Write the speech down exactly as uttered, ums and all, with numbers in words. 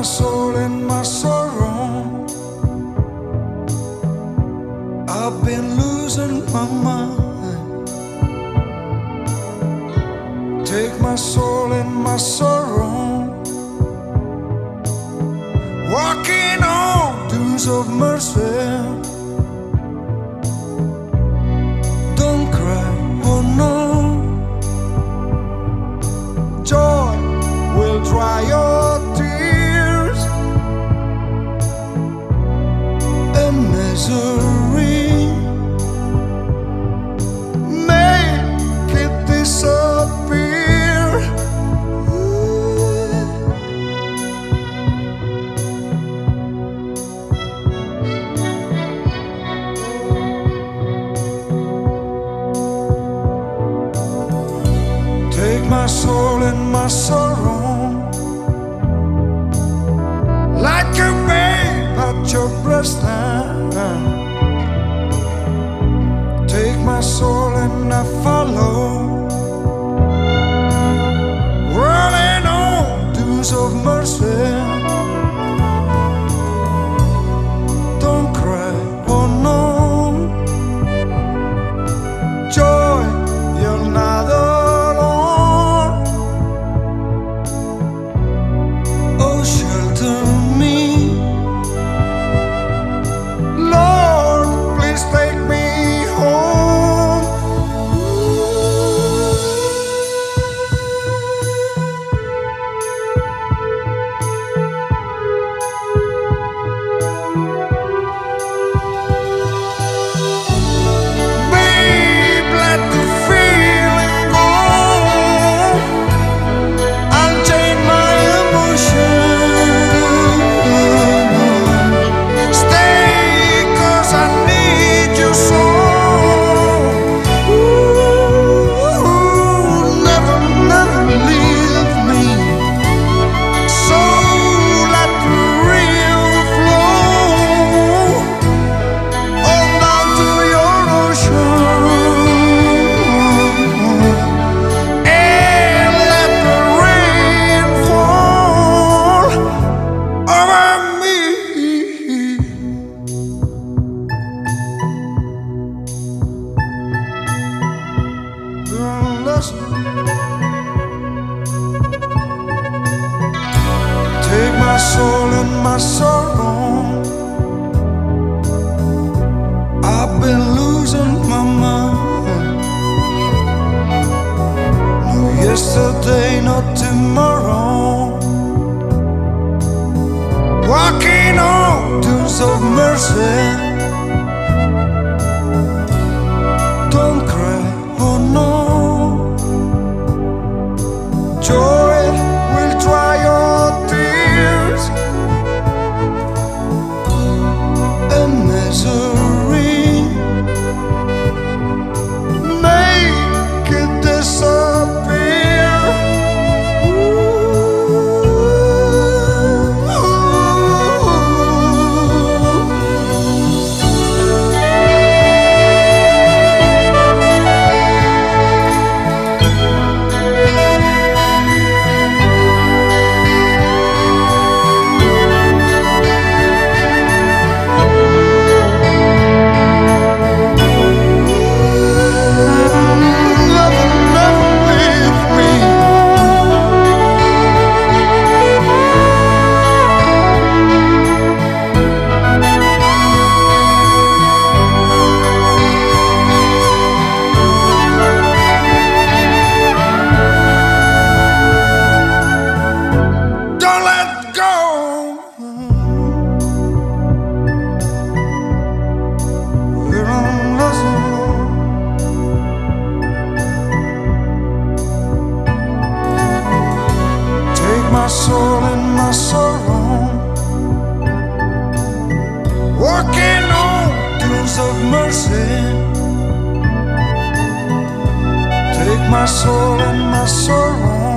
my soul and my sorrow. I've been losing my mind. Take my soul and my sorrow, walking on dunes of mercy. Don't cry, oh no. Joy will dry your tears, and misery make it disappear. Take my soul and my sorrow, like a babe at your breast now. Take my soul and I follow, rolling on dunes of mercy. Don't cry, oh no. Joy, you're not alone. Oh, shelter me, Lord, please take me home. Babe, let the feeling go. I'll change my emotion. Stay, 'cause I need you so. Ooh, never, never leave me. So let the real flow on down to your ocean, and let the rain fall over me. Listen. Take my soul and my sorrow. I've been losing my mind. No yesterday, not tomorrow. Walking on dunes of mercy. Don't cry, oh no. Joy will dry your tears, and misery make it disappear. Never, never leave me. Don't let go. You don't listen. Take my soul and my sorrow, walking on dunes of mercy. Take my soul and my sorrow,